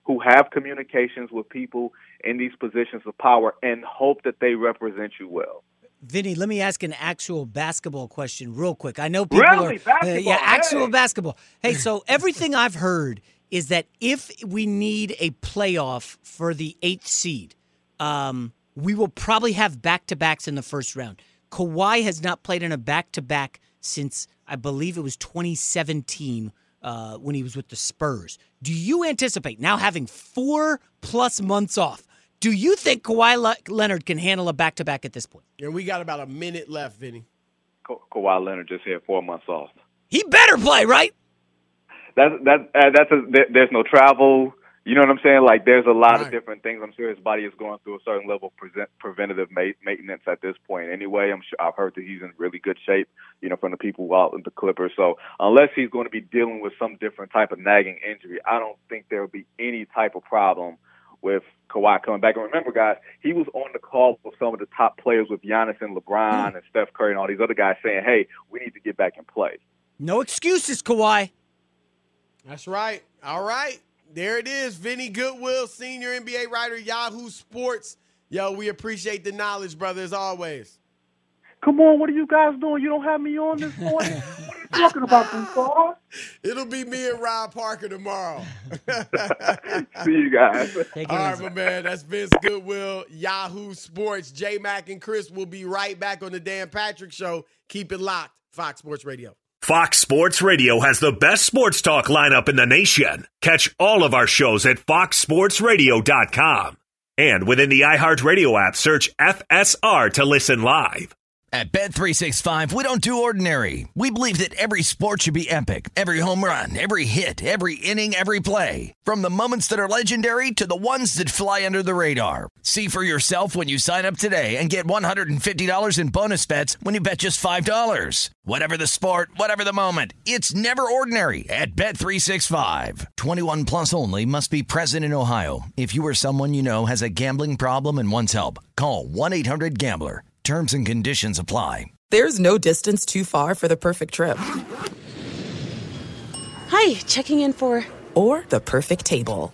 who have communications with people in these positions of power and hope that they represent you well. Vinny, let me ask an actual basketball question real quick. I know people really? are Basketball, uh, yeah, actual hey. basketball. Hey, so everything I've heard is that if we need a playoff for the eighth seed, um, we will probably have back-to-backs in the first round. Kawhi has not played in a back-to-back since, I believe it was twenty seventeen uh, when he was with the Spurs. Do you anticipate now having four-plus months off? Do you think Kawhi Le- Leonard can handle a back-to-back at this point? And we got about a minute left, Vinny. Ka- Kawhi Leonard just had four months off. He better play, right? That's that. Uh, that's a, there, there's no travel. You know what I'm saying? Like, there's a lot right. of different things. I'm sure his body is going through a certain level of present, preventative ma- maintenance at this point. Anyway, I'm sure I've heard that he's in really good shape. You know, from the people out in the Clippers. So unless he's going to be dealing with some different type of nagging injury, I don't think there will be any type of problem with Kawhi coming back. And remember, guys, he was on the call with some of the top players with Giannis and LeBron mm. and Steph Curry and all these other guys saying, hey, we need to get back and play. No excuses, Kawhi. That's right. All right. There it is. Vinny Goodwill, senior N B A writer, Yahoo Sports. Yo, we appreciate the knowledge, brother, as always. Come on, what are you guys doing? You don't have me on this morning? What are you talking about, Boussard? It'll be me and Rob Parker tomorrow. See you guys. All right, my man. That's Vince Goodwill, Yahoo Sports. J-Mac and Chris will be right back on the Dan Patrick Show. Keep it locked. Fox Sports Radio. Fox Sports Radio has the best sports talk lineup in the nation. Catch all of our shows at fox sports radio dot com. And within the iHeartRadio app, search F S R to listen live. At Bet three sixty-five, we don't do ordinary. We believe that every sport should be epic. Every home run, every hit, every inning, every play. From the moments that are legendary to the ones that fly under the radar. See for yourself when you sign up today and get one hundred fifty dollars in bonus bets when you bet just five dollars. Whatever the sport, whatever the moment, it's never ordinary at Bet three sixty-five. twenty-one plus only. Must be present in Ohio. If you or someone you know has a gambling problem and wants help, call one eight hundred gambler. Terms and conditions apply. There's no distance too far for the perfect trip. Hi, checking in for... Or the perfect table.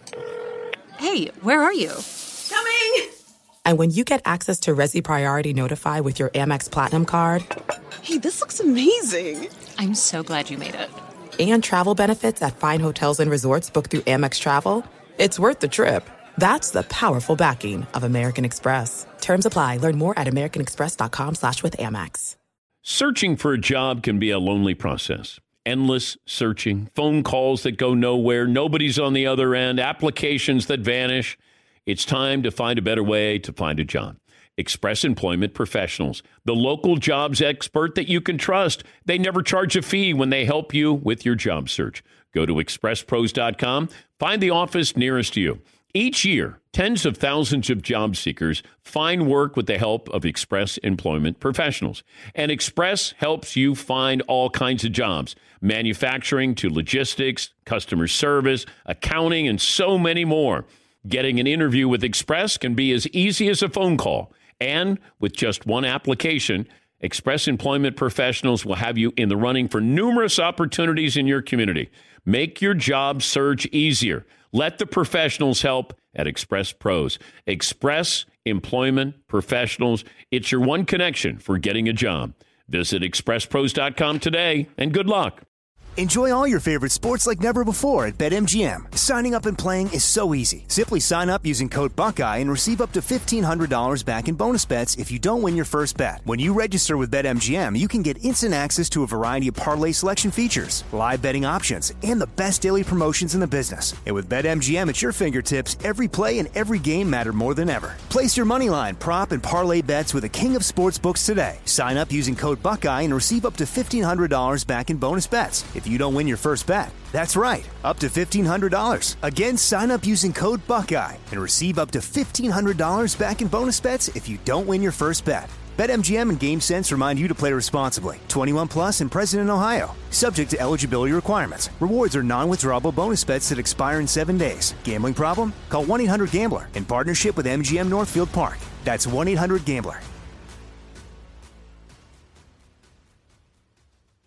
Hey, where are you? Coming! And when you get access to Resi Priority Notify with your Amex Platinum card... Hey, this looks amazing. I'm so glad you made it. And travel benefits at fine hotels and resorts booked through Amex Travel, it's worth the trip. That's the powerful backing of American Express. Terms apply. Learn more at americanexpress.com slash with Amex. Searching for a job can be a lonely process. Endless searching, phone calls that go nowhere, nobody's on the other end, applications that vanish. It's time to find a better way to find a job. Express Employment Professionals, the local jobs expert that you can trust. They never charge a fee when they help you with your job search. Go to express pros dot com, find the office nearest you. Each year, tens of thousands of job seekers find work with the help of Express Employment Professionals. And Express helps you find all kinds of jobs, manufacturing to logistics, customer service, accounting, and so many more. Getting an interview with Express can be as easy as a phone call. And with just one application, Express Employment Professionals will have you in the running for numerous opportunities in your community. Make your job search easier. Let the professionals help at Express Pros. Express Employment Professionals. It's your one connection for getting a job. Visit express pros dot com today, and good luck. Enjoy all your favorite sports like never before at BetMGM. Signing up and playing is so easy. Simply sign up using code Buckeye and receive up to fifteen hundred dollars back in bonus bets if you don't win your first bet. When you register with BetMGM, you can get instant access to a variety of parlay selection features, live betting options, and the best daily promotions in the business. And with BetMGM at your fingertips, every play and every game matter more than ever. Place your moneyline, prop, and parlay bets with the king of sportsbooks today. Sign up using code Buckeye and receive up to fifteen hundred dollars back in bonus bets if you don't win your first bet. That's right, up to fifteen hundred dollars. Again, sign up using code Buckeye and receive up to fifteen hundred dollars back in bonus bets if you don't win your first bet. BetMGM and GameSense remind you to play responsibly. twenty-one plus and present in Ohio. Subject to eligibility requirements. Rewards are non-withdrawable bonus bets that expire in seven days. Gambling problem? Call one eight hundred gambler in partnership with M G M Northfield Park. That's one eight hundred gambler.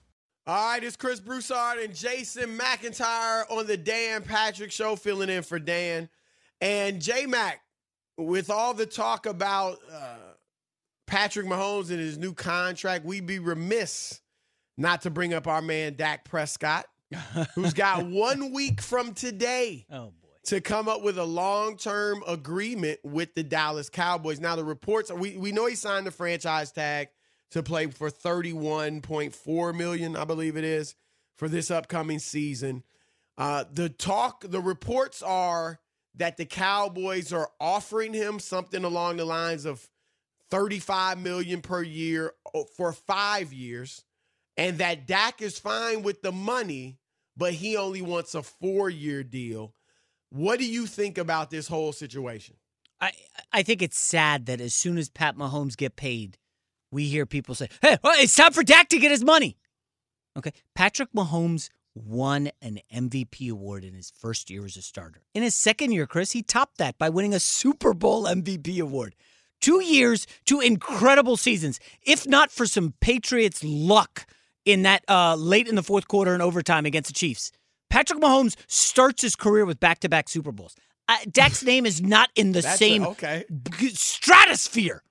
All right, it's Chris Broussard and Jason McIntyre on the Dan Patrick Show, filling in for Dan. And J-Mac, with all the talk about uh, Patrick Mahomes and his new contract, we'd be remiss not to bring up our man Dak Prescott, who's got one week from today oh, boy. to come up with a long-term agreement with the Dallas Cowboys. Now, the reports, we, we know he signed the franchise tag to play for thirty-one point four million dollars, I believe it is, for this upcoming season. Uh, the talk, the reports are that the Cowboys are offering him something along the lines of thirty-five million dollars per year for five years, and that Dak is fine with the money, but he only wants a four-year deal. What do you think about this whole situation? I I think it's sad that as soon as Pat Mahomes get paid, we hear people say, hey, well, it's time for Dak to get his money. Okay, Patrick Mahomes won an M V P award in his first year as a starter. In his second year, Chris, he topped that by winning a Super Bowl M V P award. Two years, two incredible seasons, if not for some Patriots luck in that uh, late in the fourth quarter and overtime against the Chiefs. Patrick Mahomes starts his career with back-to-back Super Bowls. Uh, Dak's name is not in the That's same a, okay. b- stratosphere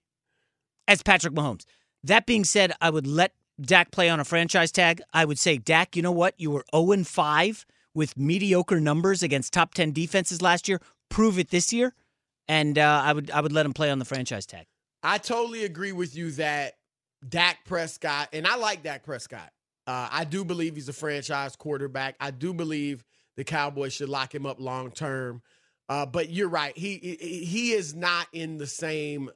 as Patrick Mahomes. That being said, I would let Dak play on a franchise tag. I would say, Dak, you know what? You were oh and five with mediocre numbers against top ten defenses last year. Prove it this year. And uh, I would I would let him play on the franchise tag. I totally agree with you that Dak Prescott, and I like Dak Prescott. Uh, I do believe he's a franchise quarterback. I do believe the Cowboys should lock him up long term. Uh, but you're right. He he is not in the same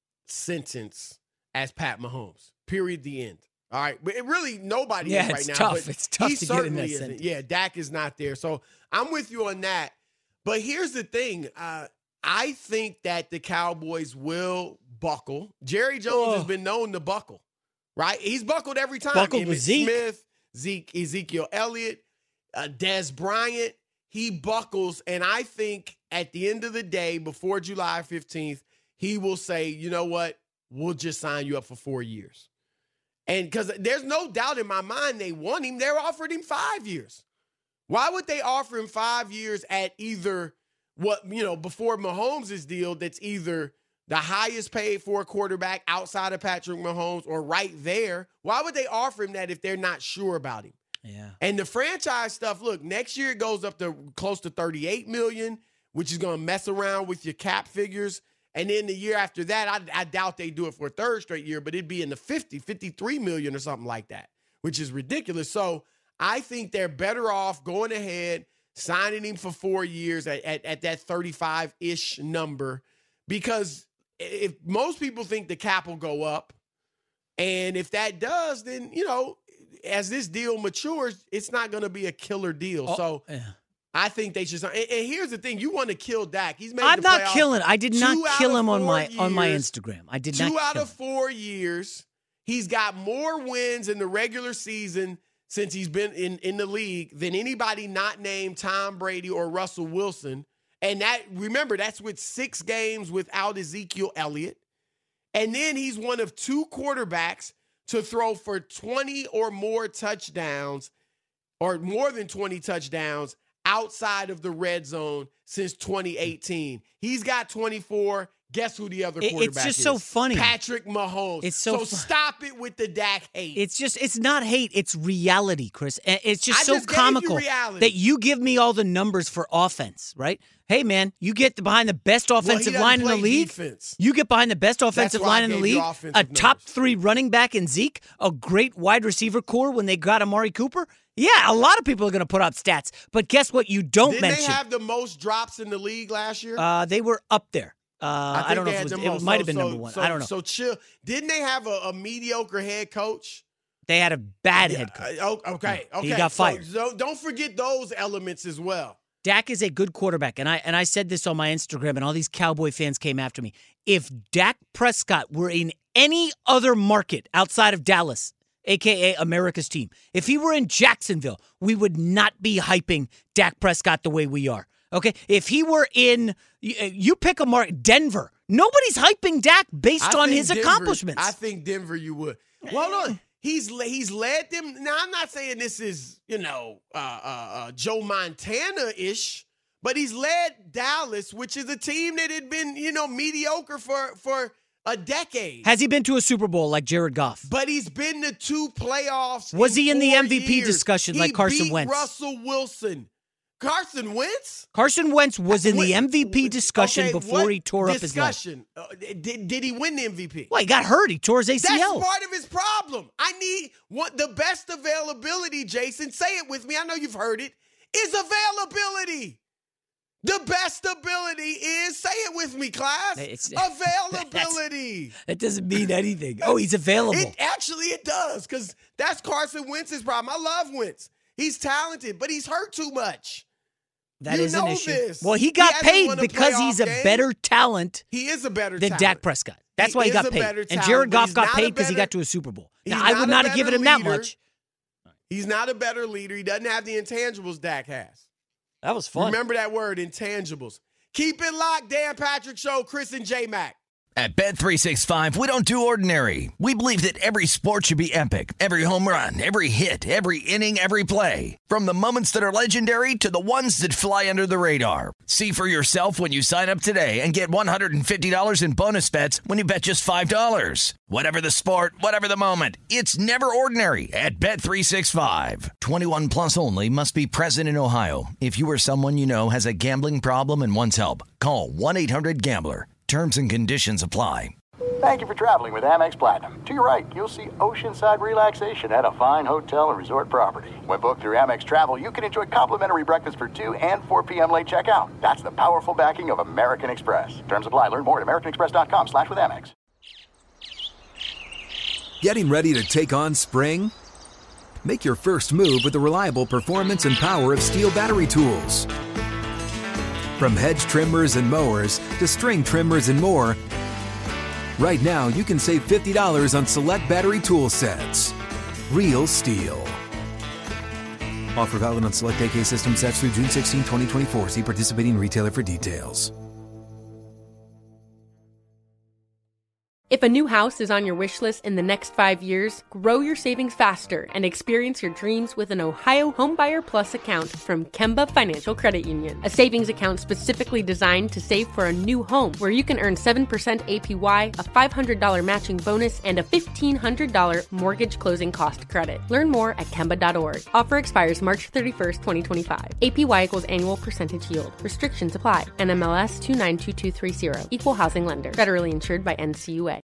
sentence as Pat Mahomes. Period. The end. All right. But it really, nobody yeah, is right it's now. Tough. But it's tough. He to get in that certainly isn't. sentence. Yeah, Dak is not there. So I'm with you on that. But here's the thing. Uh, I think that the Cowboys will buckle. Jerry Jones Oh. has been known to buckle, right? He's buckled every time. Buckled Emmitt with Zeke. Smith, Zeke, Ezekiel Elliott, uh, Dez Bryant. He buckles, and I think at the end of the day, before July fifteenth, he will say, you know what? We'll just sign you up for four years. And because there's no doubt in my mind they want him. They're offering him five years. Why would they offer him five years at either what, you know, before Mahomes' deal that's either the highest paid for a quarterback outside of Patrick Mahomes or right there? Why would they offer him that if they're not sure about him? Yeah. And the franchise stuff, look, next year it goes up to close to thirty-eight million dollars, which is going to mess around with your cap figures. And then the year after that, I, I doubt they do it for a third straight year, but it'd be in the fifty, fifty-three million or something like that, which is ridiculous. So I think they're better off going ahead, signing him for four years at, at, at that thirty-five-ish number, because if most people think the cap will go up, and if that does, then, you know, as this deal matures, it's not going to be a killer deal. Oh, so yeah. I think they should. And, and here's the thing: you want to kill Dak. He's made. I'm the not playoffs killing. I did not two kill out of him on four my on my years. Instagram. I did Two not. out kill of him. four years. He's got more wins in the regular season since he's been in, in the league than anybody not named Tom Brady or Russell Wilson. And that, remember, that's with six games without Ezekiel Elliott. And then he's one of two quarterbacks to throw for twenty or more touchdowns, or more than twenty touchdowns, outside of the red zone since twenty eighteen. He's got twenty-four. Guess who the other It- quarterback it's just is? so funny. Patrick Mahomes. It's so so fu- stop it with the Dak hate. It's just, it's not hate. It's reality, Chris. And it's just I so just gave you comical reality. that you give me all the numbers for offense, right? Hey, man, you get behind the best offensive doesn't line in the play league. defense. You get behind the best offensive why I line in the gave you league. offensive A top numbers. three running back in Zeke. A great wide receiver core when they got Amari Cooper. Yeah, a lot of people are going to put out stats. But guess what? You don't Didn't mention. they have the most drops in the league last year? uh, they were up there. Uh, I, think don't know they if had it was. the It most. might So- have been so- number one. So, I don't know. So chill. Didn't they have a, a mediocre head coach? They had a bad head coach. Uh, oh, okay. He Okay. got So- fired. So, don't forget those elements as well. Dak is a good quarterback, and I and I said this on my Instagram, and all these Cowboy fans came after me. If Dak Prescott were in any other market outside of Dallas, a k a. America's team, if he were in Jacksonville, we would not be hyping Dak Prescott the way we are. Okay? If he were in, you, you pick a market, Denver, nobody's hyping Dak based I on think his Denver- accomplishments. I think Denver you would. Well, look, He's he's led them. Now, I'm not saying this is, you know, uh, uh, uh, Joe Montana-ish, but he's led Dallas, which is a team that had been, you know, mediocre for, for a decade. Has he been to a Super Bowl like Jared Goff? But he's been to two playoffs. Was in he in the M V P years. discussion like he Carson beat Wentz? Russell Wilson. Carson Wentz? Carson Wentz was in the M V P discussion okay, before he tore discussion? up his leg. Uh, did, did he win the M V P? Well, he got hurt. He tore his A C L. That's part of his problem. I need what the best availability, Jason. Say it with me. I know you've heard it. Is availability. The best ability is, say it with me, class. It's, availability. That doesn't mean anything. Oh, he's available. It, actually, it does, because that's Carson Wentz's problem. I love Wentz. He's talented, but he's hurt too much. That you is know an issue. This. Well, he got he paid because he's a game. better talent. He is a better than talent. Dak Prescott. That's he why he is got a paid. better And talent, Jared but Goff he's got not a paid because he better- got to a Super Bowl. Now, He's I would a not have given better him that leader. much. He's not a better leader. He doesn't have the intangibles Dak has. That was fun. Remember that word, intangibles. Keep it locked, Dan Patrick Show, Chris and J-Mac. At Bet three sixty-five, we don't do ordinary. We believe that every sport should be epic. Every home run, every hit, every inning, every play. From the moments that are legendary to the ones that fly under the radar. See for yourself when you sign up today and get one hundred fifty dollars in bonus bets when you bet just five dollars. Whatever the sport, whatever the moment, it's never ordinary at Bet three sixty-five. twenty-one plus only. Must be present in Ohio. If you or someone you know has a gambling problem and wants help, call one eight hundred gambler. Terms and conditions apply. Thank you for traveling with Amex Platinum. To your right, you'll see oceanside relaxation at a fine hotel and resort property. When booked through Amex Travel, you can enjoy complimentary breakfast for two and four p.m. late checkout. That's the powerful backing of American Express. Terms apply. Learn more at americanexpress.com slash with Amex. Getting ready to take on spring? Make your first move with the reliable performance and power of Steel battery tools. From hedge trimmers and mowers to string trimmers and more, right now you can save fifty dollars on select battery tool sets. Real Steel. Offer valid on select A K system sets through June sixteenth, twenty twenty-four. See participating retailer for details. If a new house is on your wish list in the next five years, grow your savings faster and experience your dreams with an Ohio Homebuyer Plus account from Kemba Financial Credit Union. A savings account specifically designed to save for a new home where you can earn seven percent A P Y, a five hundred dollars matching bonus, and a fifteen hundred dollars mortgage closing cost credit. Learn more at Kemba dot org. Offer expires March thirty-first, twenty twenty-five. A P Y equals annual percentage yield. Restrictions apply. N M L S two nine two two three zero. Equal housing lender. Federally insured by N C U A.